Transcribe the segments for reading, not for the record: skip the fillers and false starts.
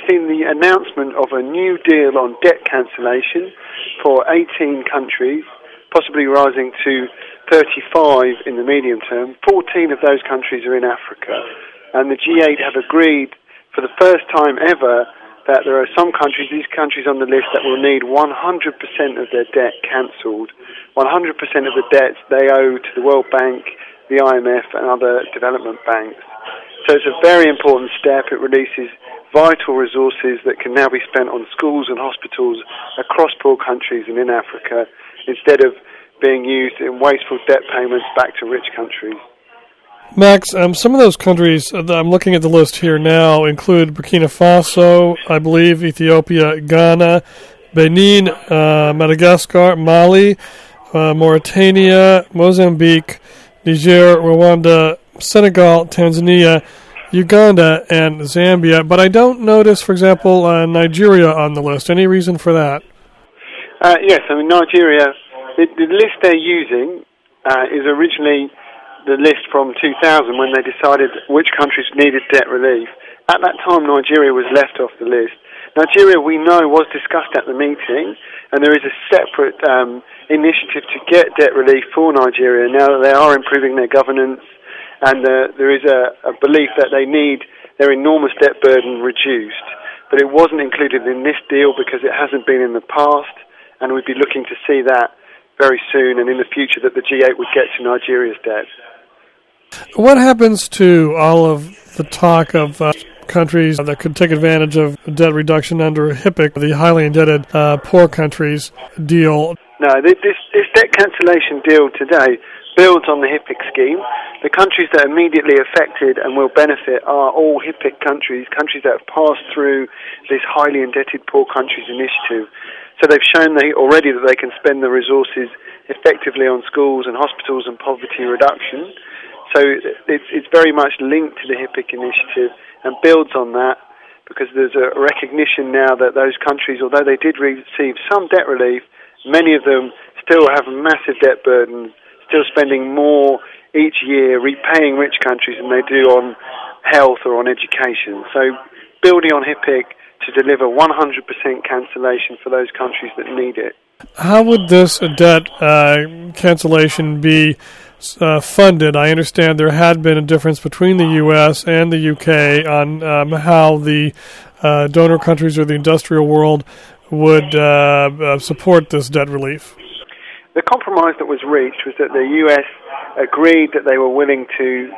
seen the announcement of a new deal on debt cancellation for 18 countries, possibly rising to 35 in the medium term. 14 of those countries are in Africa, and the G8 have agreed for the first time ever that there are some countries, these countries on the list, that will need 100% of their debt cancelled. 100% of the debts they owe to the World Bank, the IMF and other development banks. So it's a very important step. It releases vital resources that can now be spent on schools and hospitals across poor countries and in Africa, instead of being used in wasteful debt payments back to rich countries. Max, some of those countries, I'm looking at the list here now, include Burkina Faso, I believe, Ethiopia, Ghana, Benin, Madagascar, Mali, Mauritania, Mozambique, Niger, Rwanda, Senegal, Tanzania, Uganda, and Zambia. But I don't notice, for example, Nigeria on the list. Any reason for that? Yes, I mean, Nigeria, the list they're using is originally the list from 2000 when they decided which countries needed debt relief. At that time, Nigeria was left off the list. Nigeria, we know, was discussed at the meeting, and there is a separate initiative to get debt relief for Nigeria now that they are improving their governance, and there is a belief that they need their enormous debt burden reduced. But it wasn't included in this deal because it hasn't been in the past, and we'd be looking to see that very soon and in the future, that the G8 would get to Nigeria's debt. What happens to all of the talk of countries that could take advantage of debt reduction under HIPC, the highly indebted poor countries deal? No, this debt cancellation deal today builds on the HIPC scheme. The countries that are immediately affected and will benefit are all HIPC countries that have passed through this highly indebted poor countries initiative. So they've shown already that they can spend the resources effectively on schools and hospitals and poverty reduction. So it's very much linked to the HIPC initiative and builds on that, because there's a recognition now that those countries, although they did receive some debt relief, many of them still have massive debt burdens, still spending more each year repaying rich countries than they do on health or on education. So building on HIPC to deliver 100% cancellation for those countries that need it. How would this debt cancellation be funded? I understand there had been a difference between the U.S. and the U.K. on how the donor countries or the industrial world would support this debt relief. The compromise that was reached was that the U.S. agreed that they were willing to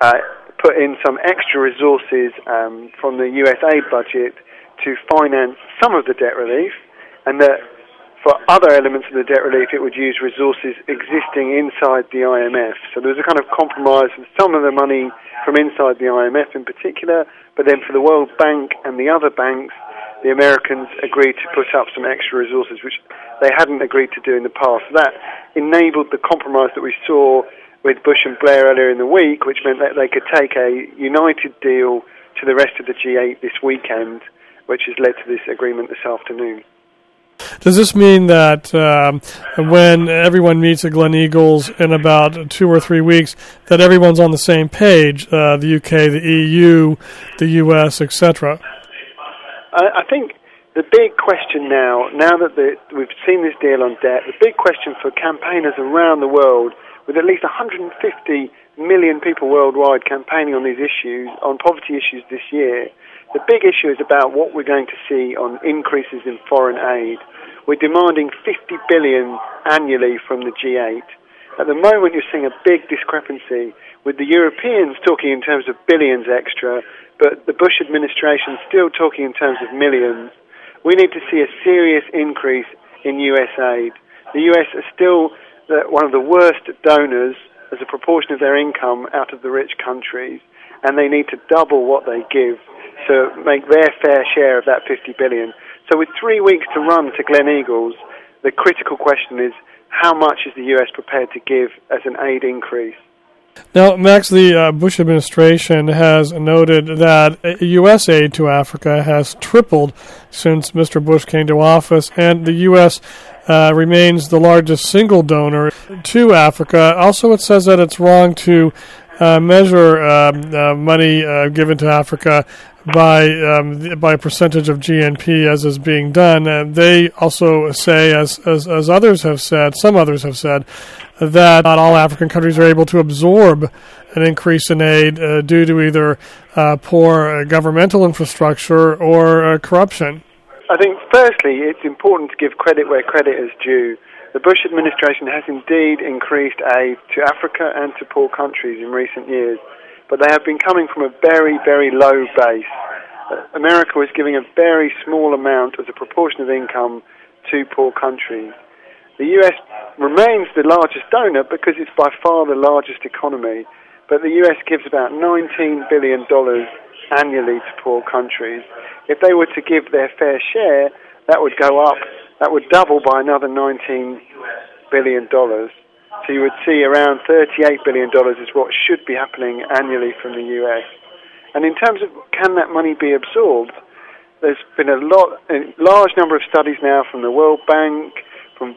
put in some extra resources from the U.S. aid budget to finance some of the debt relief, and that for other elements of the debt relief, it would use resources existing inside the IMF. So there was a kind of compromise with some of the money from inside the IMF in particular, but then for the World Bank and the other banks, the Americans agreed to put up some extra resources, which they hadn't agreed to do in the past. So that enabled the compromise that we saw with Bush and Blair earlier in the week, which meant that they could take a united deal to the rest of the G8 this weekend, which has led to this agreement this afternoon. Does this mean that when everyone meets at Gleneagles in about 2 or 3 weeks, that everyone's on the same page, the UK, the EU, the US, etc.? I think the big question now that we've seen this deal on debt, the big question for campaigners around the world, with at least 150 million people worldwide campaigning on these issues, on poverty issues this year, the big issue is about what we're going to see on increases in foreign aid. We're demanding $50 billion annually from the G8. At the moment, you're seeing a big discrepancy with the Europeans talking in terms of billions extra, but the Bush administration still talking in terms of millions. We need to see a serious increase in US aid. The US are still one of the worst donors as a proportion of their income out of the rich countries, and they need to double what they give to make their fair share of that $50 billion. So with 3 weeks to run to Gleneagles, the critical question is, how much is the US prepared to give as an aid increase? Now, Max, the Bush administration has noted that U.S. aid to Africa has tripled since Mr. Bush came to office, and the U.S. Remains the largest single donor to Africa. Also, it says that it's wrong to measure money given to Africa by a percentage of GNP, as is being done. They also say, as others have said, some others have said, that not all African countries are able to absorb an increase in aid due to either poor governmental infrastructure or corruption. I think, firstly, it's important to give credit where credit is due. The Bush administration has indeed increased aid to Africa and to poor countries in recent years, but they have been coming from a very, very low base. America was giving a very small amount as a proportion of income to poor countries. The US remains the largest donor because it's by far the largest economy, but the US gives about $19 billion annually to poor countries. If they were to give their fair share, that would go up, that would double by another $19 billion. So you would see around $38 billion is what should be happening annually from the US. And in terms of can that money be absorbed, there's been a large number of studies now from the World Bank, from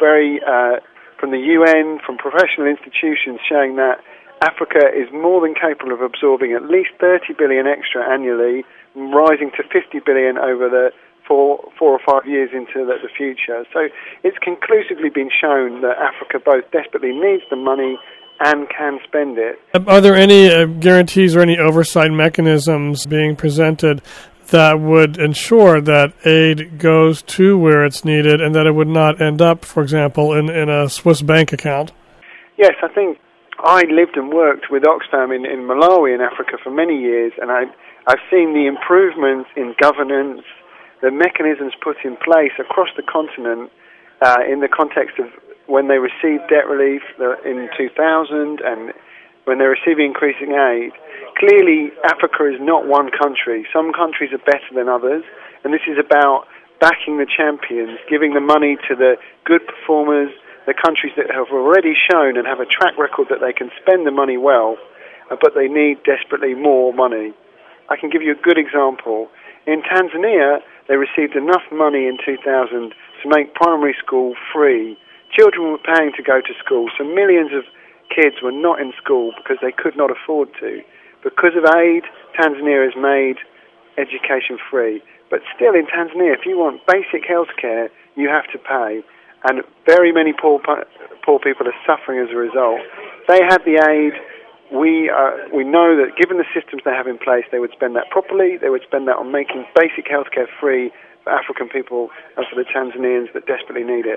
the UN, from professional institutions showing that Africa is more than capable of absorbing at least 30 billion extra annually, rising to 50 billion over the four or 5 years into the future. So it's conclusively been shown that Africa both desperately needs the money and can spend it. Are there any guarantees or any oversight mechanisms being presented that would ensure that aid goes to where it's needed and that it would not end up, for example, in a Swiss bank account? Yes, I think I lived and worked with Oxfam in Malawi in Africa for many years, and I've seen the improvements in governance, the mechanisms put in place across the continent in the context of when they received debt relief in 2000 and when they're receiving increasing aid. Clearly, Africa is not one country. Some countries are better than others, and this is about backing the champions, giving the money to the good performers, the countries that have already shown and have a track record that they can spend the money well, but they need desperately more money. I can give you a good example. In Tanzania, they received enough money in 2000 to make primary school free. Children were paying to go to school, so millions of kids were not in school because they could not afford to. Because of aid, Tanzania has made education free. But still in Tanzania, if you want basic health care, you have to pay. And very many poor people are suffering as a result. They had the aid. We know that given the systems they have in place, they would spend that properly. They would spend that on making basic health care free for African people and for the Tanzanians that desperately need it.